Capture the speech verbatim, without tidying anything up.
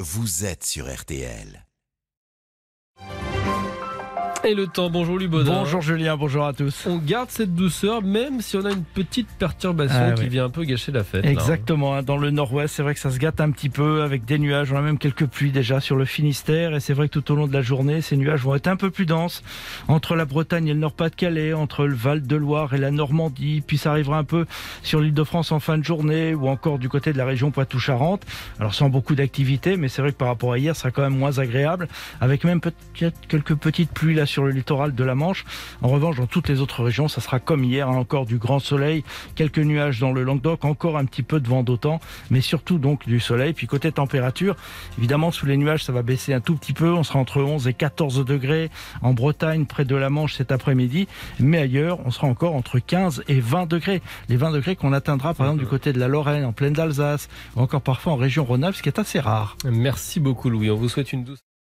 vous êtes sur R T L. Et le temps, bonjour Lubaudin. Bonjour Julien, bonjour à tous. On garde cette douceur même si on a une petite perturbation ah, qui oui. vient un peu gâcher la fête. Exactement, hein. Dans le nord-ouest, c'est vrai que ça se gâte un petit peu avec des nuages. On a même quelques pluies déjà sur le Finistère et c'est vrai que tout au long de la journée, ces nuages vont être un peu plus denses entre la Bretagne et le Nord-Pas-de-Calais, entre le Val-de-Loire et la Normandie. Puis ça arrivera un peu sur l'Île-de-France en fin de journée ou encore du côté de la région Poitou-Charentes. Alors sans beaucoup d'activité, mais c'est vrai que par rapport à hier, ça sera quand même moins agréable avec même peut-être quelques petites pluies là sur le littoral de la Manche. En revanche, dans toutes les autres régions, ça sera comme hier, hein, encore du grand soleil, quelques nuages dans le Languedoc, encore un petit peu de vent d'automne, mais surtout donc du soleil. Puis côté température, évidemment sous les nuages, ça va baisser un tout petit peu. On sera entre onze et quatorze degrés en Bretagne, près de la Manche cet après-midi, mais ailleurs, on sera encore entre quinze et vingt degrés. Les vingt degrés qu'on atteindra par exemple du côté de la Lorraine, en plaine d'Alsace, ou encore parfois en région Rhône-Alpes, ce qui est assez rare. Merci beaucoup Louis, on vous souhaite une douce